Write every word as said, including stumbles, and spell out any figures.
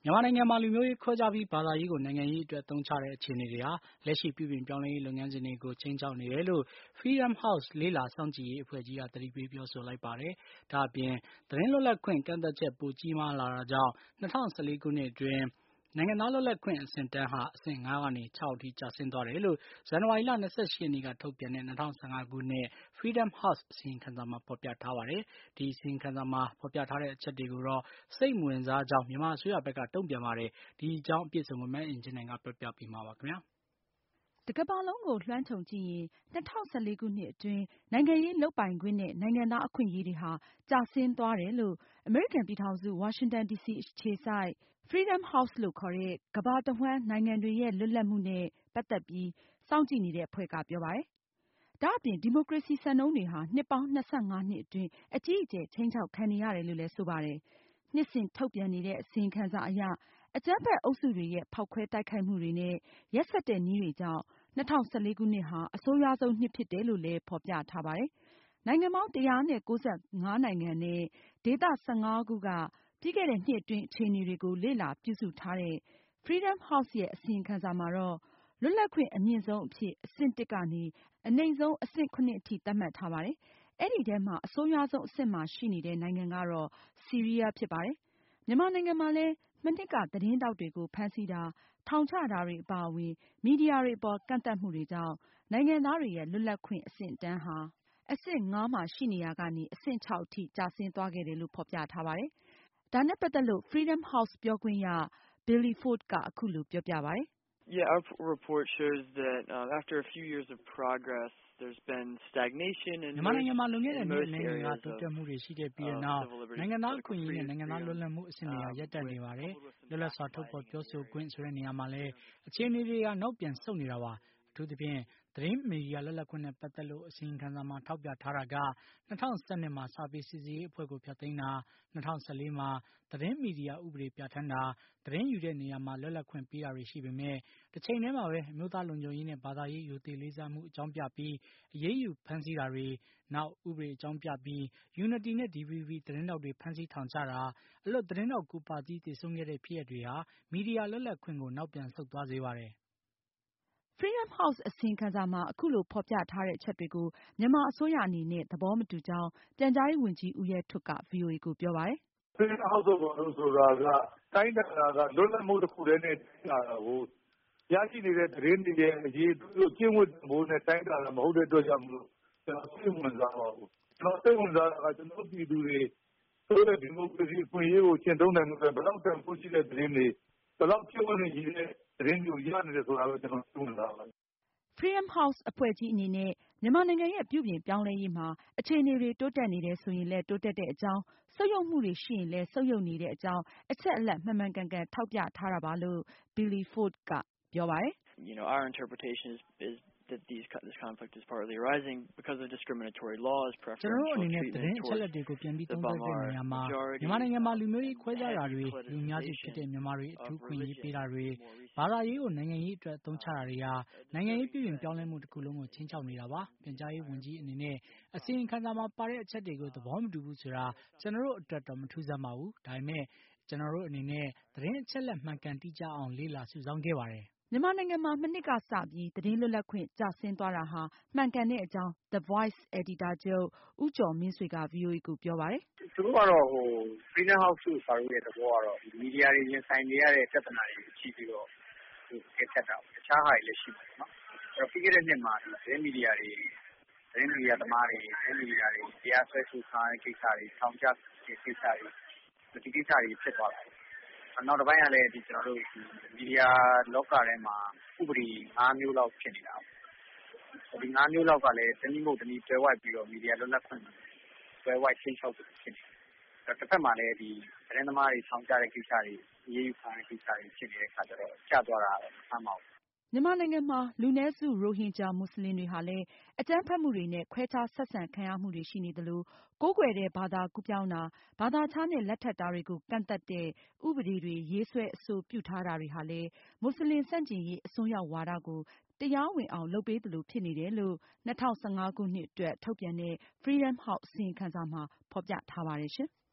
မြန်မာနိုင်ငံမှာလူမျိုးရေးခွဲခြားပြီးဘာသာရေးကိုနိုင်ငံရေးအတွက်အသုံးချတဲ့အခြေအနေတွေဟာလက်ရှိပြုပြင်ပြောင်းလဲရေးလုပ်ငန်းစဉ်တွေကိုခြိမ်းခြောက်နေတယ်လို့ Freedom House လေ့လာစောင့်ကြည့်ရေးအဖွဲ့ကြီးကသတိပေးပြောဆိုလိုက်ပါတယ်။ဒါ့အပြင်သတင်းလွတ်လပ်ခွင့်ကန့်သတ်ချက်ပိုကြီးမားလာတာကြောင့်၂၀၁၄ခုနှစ်အတွင်းနိုင်ငံသားလွတ်လပ်ခွင့်အဆင့်အတန်းဟာအဆင့်၅ကနေ၆အထိကျဆင်းသွားတယ်လို့ဇန်နဝါရီလ၂၈ရက်နေ့ကထုတ်ပြန်တဲ့၂၀၁၅ခုနှစ် Freedom House အစီရင်ခံစာမှာဖော်ပြထားပါတယ်။ဒီအစီရင်ခံစာမှာဖော်ပြထားတဲ့အချက်တွေကိုတော့စိတ်မဝင်စားကြောင်းမြန်မာအစိုးရဘက်ကတုံ့ပြန်ပါတယ်။ဒီအကြောင်းအပြည့်အစုံကိုမအင်ကြင်းနိုင်ကပြောပြပေးမှာပါခင်ဗျာ။တကမ္ဘာလုံးကိုလွှမ်းခြုံကြည့်ရင်၂၀၁၄ခုနှစ်အတွင်းနိုင်ငံရေးလုပ်ပိုင်ခွင့်နဲ့နိုင်ငံသားအခွင့်အရေးတွေဟာကျဆင်းသွားတယ်လို့အမေရိကန်ပြည်ထောင်စုဝါရှင်တန်ဒီစီအခြေစိုက် Freedom House လို့ခေါ်တဲ့ကမ္ဘာတဝှမ်းနိုင်ငံတွေရဲ့လွတ်လပ်မှုနဲ့ပတ်သက်ပြီးစောင့်ကြည့်နေတဲ့အဖွဲ့ကပြောပါတယ်။ဒါ့အပြင်ဒီမိုကရေစီစံနှုန်းတွေဟာနှစ်ပေါင်း၂၅နှစ်အတွင်းအကြီးအကျယ်ခြိမ်းခြောက်ခံနေရတယ်လို့လည်းဆိုပါတယ်။နှစ်စဉ်ထုတ်ပြန်နေတဲ့အစီရင်ခံစာအရအကြမ်းဖက်အုပ်စုတွေရဲ့ဖောက်ခွဲတိုက်ခိုက်မှုတွေနဲ့ရက်စက်တဲ့နည်းတွေကြောင့်၂၀၁၄ခုနှစ်ဟာအဆိုးရွားဆုံးနှစ်ဖြစ်တယ်လို့လည်းဖော်ပြထားပါတယ်။နိုင်ငံပေါင်း၁၉၅နိုင်ငံနဲ့ဒေသ၁၅ခုကပြီးခဲ့တဲ့နှစ်အတွင်းအခြေအနေတွေကိုလေ့လာပြုစုထားတဲ့ Freedom House ရဲ့အစီရင်ခံစာမှာတော့လွတ်လပ်ခွင့်အမြင့်ဆုံးအဖြစ်အဆင့်တစ်ကနေအနိမ့်ဆုံးအဆင့်ခုနှစ်အထိသတ်မှတ်ထားပါတယ်။အဲဒီထဲမှာအဆိုးရွားဆုံးအဆင့်မှာရှိနေတဲ့နိုင်ငံကတော့ဆီးရီးယားဖြစ်ပါတယ်။မြန်မာနိုင်ငံမှာလည်းမနှစ်ကသတင်းထောက်တွေကိုဖမ်းဆီးတာ၊ထောင်ချတာတွေအပါအဝင်မီဒီယာတွေအပေါ်ကန့်သတ်မှုတွေကြောင့်နိုင်ငံသားတွေရဲ့လွတ်လပ်ခွင့်အဆင့်အတန်းဟာအဆင့်၅မှာရှိနေရာကနေအဆင့်၆အထိကျဆင်းသွားခဲ့တယ်လို့ဖော်ပြထားပါတယ်။ဒါနဲ့ပတ်သက်လို့ Freedom House ပြောခွင့်ရ Billy Ford ကအခုလိုပြောပြပါတယ်။ Yeah, our report shows that uh, after a few years of progress, there's been stagnation in မြန်မာနိုင်ငံမှာလွန်ခဲ့တဲ့နှစ်အနည်းငယ်ကတိုးတက်မှုတွေရှိခဲ့ပြီးတဲ့နောက်နိုင်ငံသားအခွင့်အရေးနဲ့နိုင်ငံသားလွတ်လပ်မှုအဆင့်တွေဟာရပ်တန့်နေပါတယ်။လွတ်လပ်စွာထုတ်ဖော်ပြောဆိုခွင့်ဆိုတဲ့နေရာမှာလည်းအခြေအနေတွေကနောက်ပြန်ဆုတ်နေတာပါ။အထူးသဖြင့်သတင်းမီဒီယာလွတ်လပ်ခွင့်နဲ့ပတ်သက်လို့အစီရင်ခံစာမှာထောက်ပြထားတာက၂၀၁၂မှာစာပေစီစစ်ရေးအဖွဲ့ကိုဖျက်သိမ်းတာ၂၀၁၄မှာသတင်းမီဒီယာဥပဒေပြဋ္ဌာန်းတာသတင်းယူတဲ့နေရာမှာလွတ်လပ်ခွင့်ပေးတာတွေရှိပေမဲ့တစ်ချိန်တည်းမှာပဲအမျိုးသားလုံခြုံရေးနဲ့ဘာသာရေးယူသေးလေးစားမှုအကြောင်းပြပြီးအရေးယူဖမ်းဆီးတာတွေနောက်ဥပဒေအကြောင်းပြပြီး Unity နဲ့ ဒီ ဗီ ဘီ သတင်းထောက်တွေဖမ်းဆီးထောင်ချတာအလွတ်သတင်းထောက်ကိုပါကြီးသေဆုံးခဲ့တဲ့ဖြစ်ရပ်တွေဟာမီဒီယာလွတ်လပ်ခွင့်ကိုနောက်ပြန်ဆုတ်သွားစေပါတယ်။ Freedom House အစီရင်ခံစာမှာအခုလိုဖော်ပြထားတဲ့အချက်တွေကိုမြန်မာအစိုးရအနေနဲ့သဘောမတူကြောင်းပြန်ကြားရေးဝန်ကြီးဦးရဲထွဋ်က ဗွီအိုအေကိုပြောပါတယ်။ Freedom House ဆိုတာကတိုင်းတာတာကလွတ်လပ်မှုတစ်ခုတည်းနဲ့တိုင်းတာတာကိုရရှိနေတဲ့သတင်းတွေရဲ့အရေးတို့ကျင့်ဝတ်မိုးနဲ့တိုင်းတာတာမဟုတ်တဲ့အတွက်ကြောင့်မလို့ကျွန်တော်စိတ်ဝင်စားပါဘူးကျွန်တော်စိတ်ဝင်စားတာကကျွန်တော်ပြည်သူတွေဆိုတဲ့ဒီမိုကရေစီအခွင့်အရေးကိုကျင့်သုံးနိုင်မှုပဲဘယ်တော့တန်ဖိုးရှိတဲ့သတင်းတွေဘယ်တော့ကျင့်ဝတ်နဲ့ရည်တဲ့သတင်းမျိုးရနေတယ်ဆိုတာပဲကျွန်တော်စိတ်ဝင်စားပါတယ် Freedom House အဖွဲ့ကြီးအနေနဲ့မြန်မာနိုင်ငံရဲ့ပြုပြင်ပြောင်းလဲရေးမှာအခြေအနေတွေတိုးတက်နေတယ်ဆိုရင်လည်းတိုးတက်တဲ့အကြောင်းဆုတ်ယုတ်မှုတွေရှိရင်လည်းဆုတ်ယုတ်နေတဲ့အကြောင်းအချက်အလက်မှန်မှန်ကန်ကန်ထောက်ပြထားတာပါလို့ Billy Ford ကပြောပါတယ်။ You know, our interpretation is, is that these, this conflict is partly arising because of discriminatory laws, preferential treatment towards the Bamar majority. မြန်မာနိုင်ငံမှာလူမျိုးရေးခွဲခြားတာတွေလူများစုဖြစ်တဲ့မြန်မာတွေအထူးခွင့်ရေးပေးတာတွေဘာသာရေးကိုနိုင်ငံရေးအတွက်အသုံးချတာတွေဟာနိုင်ငံရေးပြုပြင်ပြောင်းလဲမှုတစ်ခုလုံးကိုခြိမ်းခြောက်နေတာပါ။ပြန်ကြားရေးဝန်ကြီးအနေနဲ့အစီရင်ခံစာမှာပါတဲ့အချက်တွေကိုသဘောမတူဘူးဆိုတာကျွန်တော်တို့အတွက်တော့မထူးဆန်းပါဘူး။ဒါပေမဲ့ကျွန်တော်တို့အနေနဲ့သတင်းအချက်အလက်မှန်ကန်တိကျအောင်လေ့လာစုဆောင်းခဲ့ပါတယ်။မြန်မာနိုင်ငံမှာမနှစ်ကစပြီးသတင်းလွတ်လပ်ခွင့်ကျဆင်းသွားတာဟာမှန်ကန်တဲ့အကြောင်း The Voice အယ်ဒီတာချုပ်ဦးကျော်မင်းဆွေက ဗွီအိုအေကိုပြောပါတယ်။ သူတို့ကတော့ဟို Freedom House တို့စာရေးတဲ့သဘောကတော့မီဒီယာတွေရင်ဆိုင်နေရတဲ့ပြဿနာတွေကိုကြည့်ပြီးတော့သူကက်ချက်တာတခြားဟာတွေလည်းရှိတယ်နော်။အဲ့တော့ပြီးခဲ့တဲ့နှစ်မှာသတင်းမီဒီယာတွေသတင်းမီဒီယာသမားတွေသတင်းမီဒီယာတွေတရားစွဲဆိုခံရတဲ့ကိစ္စတွေထောင်ချတဲ့ကိစ္စတွေဒီကိစ္စတွေဖြစ်သွားတယ်နောက်တစ်ပိုင်းကလည်းဒီကျွန်တော်တို့မီဒီယာလောကထဲမှာဥပဒေ၅မျိုးလောက်ဖြစ်နေတာပေါ့ဒီ၅မျိုးလောက်ကလည်းတနည်းမဟုတ်တနည်းတွဲဝိုက်ပြီးတော့မီဒီယာလွတ်လပ်ခွင့်တွဲဝိုက်ချင်းချောက်ဖြစ်နေတယ်တစ်ဖက်မှာလည်းဒီသတင်းသမားတွေထောင်ချတဲ့ကိစ္စတွေအရေးယူခံရတဲ့ကိစ္စတွေဖြစ်နေတဲ့အခါကျတော့ကျသွားတာတော့မှန်ပါဘူးမြန်မာနိုင်ငံမှာလူနည်းစုရိုဟင်ဂျာမွတ်စလင်တွေဟာလည်းအကြမ်းဖက်မှုတွေနဲ့ခွဲခြားဆက်ဆံခံရမှုတွေရှိနေသလိုကိုးကွယ်တဲ့ဘာသာကူးပြောင်းတာဘာသာခြားနဲ့လက်ထပ်တာတွေကိုကန့်သတ်တဲ့ဥပဒေတွေရေးဆွဲအဆိုပြုထားတာတွေဟာလည်းမွတ်စလင်ဆန့်ကျင်ရေးအစွန်းရောက်ဝါဒကိုတရားဝင်အောင်လုပ်ပေးသလိုဖြစ်နေတယ်လို့၂၀၁၅ခုနှစ်အတွက်ထုတ်ပြန်တဲ့ Freedom House အစီရင်ခံစာမှာဖော်ပြထားပါတယ်ရှင်။